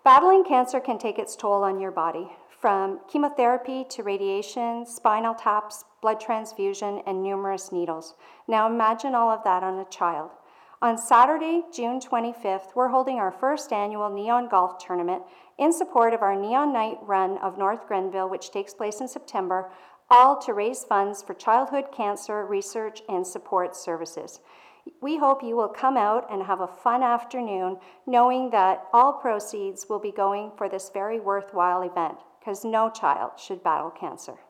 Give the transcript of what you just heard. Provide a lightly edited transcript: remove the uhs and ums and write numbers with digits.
Battling cancer can take its toll on your body, from chemotherapy to radiation, spinal taps, blood transfusion, and numerous needles. Now imagine all of that on a child. On Saturday, June 25th, we're holding our first annual Neon Golf Tournament in support of our Neon Night Run of North Grenville, which takes place in September, all to raise funds for childhood cancer research and support services. We hope you will come out and have a fun afternoon, knowing that all proceeds will be going for this very worthwhile event, because no child should battle cancer.